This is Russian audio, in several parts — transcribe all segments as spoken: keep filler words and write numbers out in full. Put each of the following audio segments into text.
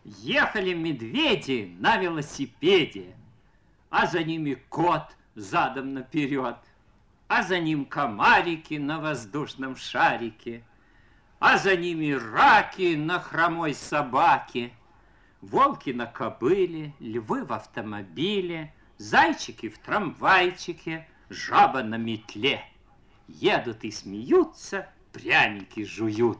Ехали медведи на велосипеде, а за ними кот задом наперед, а за ним комарики на воздушном шарике, а за ними раки на хромой собаке, волки на кобыле, львы в автомобиле, зайчики в трамвайчике, жаба на метле. Едут и смеются, пряники жуют.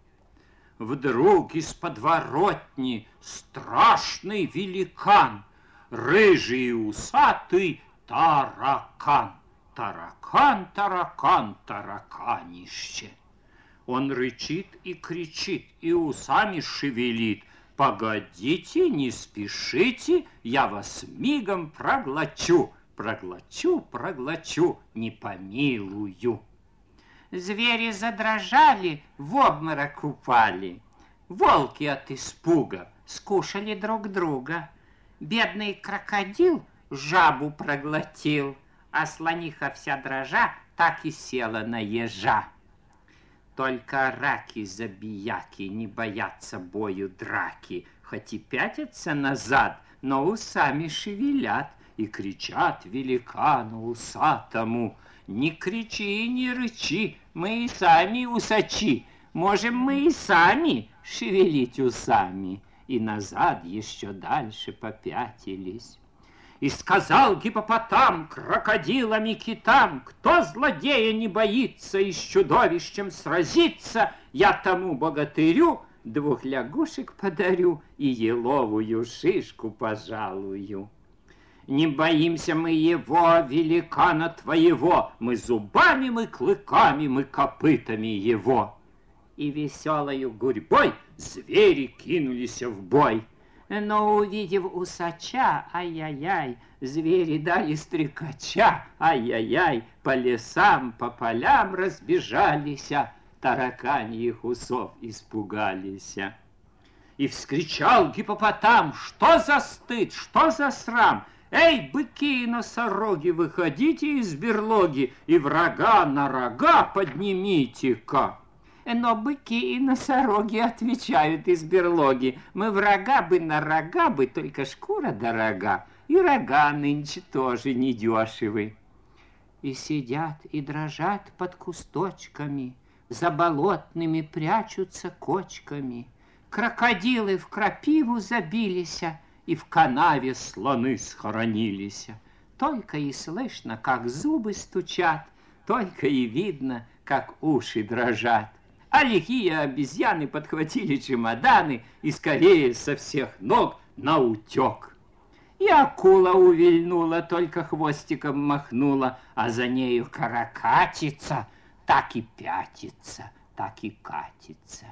Вдруг из подворотни страшный великан, рыжий и усатый таракан. Таракан, таракан, тараканище. Он рычит и кричит, и усами шевелит. Погодите, не спешите, я вас мигом проглочу. Проглочу, проглочу, не помилую. Звери задрожали, в обморок упали. Волки от испуга скушали друг друга. Бедный крокодил жабу проглотил, а слониха вся дрожа так и села на ежа. Только раки-забияки не боятся бою драки, хоть и пятятся назад, но усами шевелят и кричат великану усатому: «Не кричи, не рычи, мы и сами усачи, можем мы и сами шевелить усами». И назад еще дальше попятились. И сказал гиппопотам крокодилам и китам: «Кто злодея не боится и с чудовищем сразится, я тому богатырю двух лягушек подарю и еловую шишку пожалую». Не боимся мы его, великана твоего, мы зубами, мы клыками, мы копытами его. И веселою гурьбой звери кинулись в бой. Но, увидев усача, ай-яй-яй, звери дали стрекача, ай-яй-яй, по лесам, по полям разбежались, тараканьих усов испугались. И вскричал гиппопотам: «Что за стыд, что за срам? Эй, быки и носороги, выходите из берлоги и врага на рога поднимите-ка». Но быки и носороги отвечают из берлоги: «Мы врага бы на рога бы, только шкура дорога, и рога нынче тоже недешевы». И сидят и дрожат под кусточками, за болотными прячутся кочками. Крокодилы в крапиву забились, и в канаве слоны схоронились. Только и слышно, как зубы стучат, только и видно, как уши дрожат. А лихие обезьяны подхватили чемоданы и скорее со всех ног наутек. И акула увильнула, только хвостиком махнула, а за нею каракатица так и пятится, так и катится.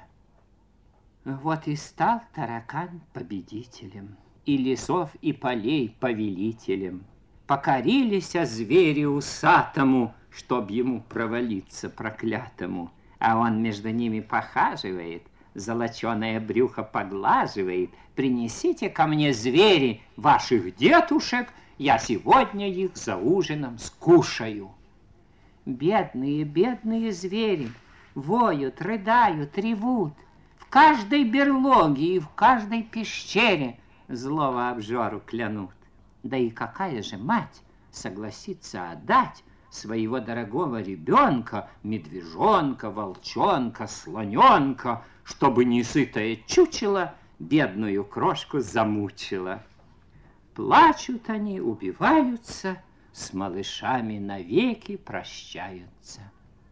Вот и стал таракан победителем, и лесов, и полей повелителем. Покорились звери усатому, чтоб ему провалиться проклятому. А он между ними похаживает, золоченое брюхо поглаживает. «Принесите ко мне, звери, ваших детушек, я сегодня их за ужином скушаю». Бедные, бедные звери воют, рыдают, ревут. В каждой берлоге и в каждой пещере злого обжору клянут. Да и какая же мать согласится отдать своего дорогого ребенка, медвежонка, волчонка, слоненка, чтобы несытое чучело бедную крошку замучило? Плачут они, убиваются, с малышами навеки прощаются.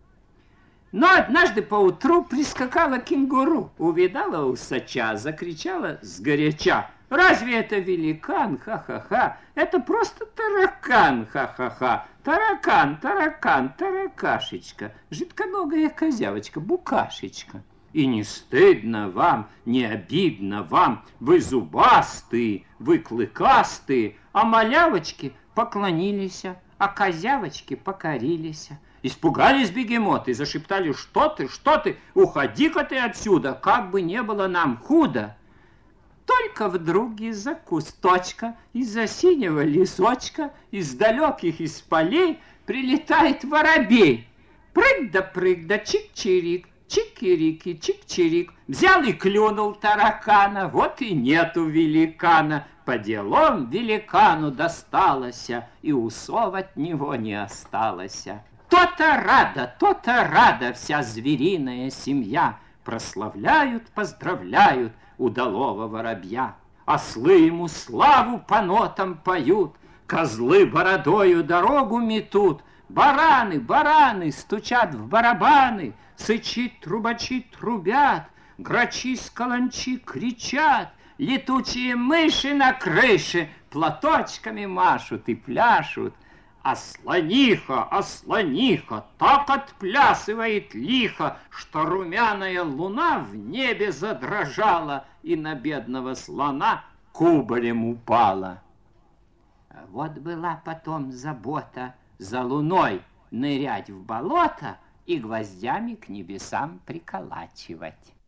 Но однажды поутру прискакала кенгуру, увидала усача, закричала сгоряча: «Разве это великан? Ха-ха-ха! Это просто таракан! Ха-ха-ха! Таракан, таракан, таракашечка, жидконогая козявочка, букашечка! И не стыдно вам, не обидно вам, вы зубастые, вы клыкастые, а малявочки поклонились, а козявочки покорились». Испугались бегемоты, зашептали: «Что ты, что ты, уходи-ка ты отсюда, как бы не было нам худо». Только вдруг из-за кусточка, из-за синего лесочка, из далеких из полей прилетает воробей. Прыг да прыг да чик-чирик, чик-кирики, чик-чирик, Взял и клюнул таракана, вот и нету великана. По делам великану досталось, и усов от него не осталось. То-то рада, то-то рада вся звериная семья. Прославляют, поздравляют удалого воробья. Ослы ему славу по нотам поют, козлы бородою дорогу метут, бараны, бараны стучат в барабаны, сычи, трубачи трубят, грачи с каланчи кричат, летучие мыши на крыше платочками машут и пляшут. А слониха, а слониха так отплясывает лихо, что румяная луна в небе задрожала и на бедного слона кубарем упала. Вот была потом забота за луной нырять в болото и гвоздями к небесам приколачивать.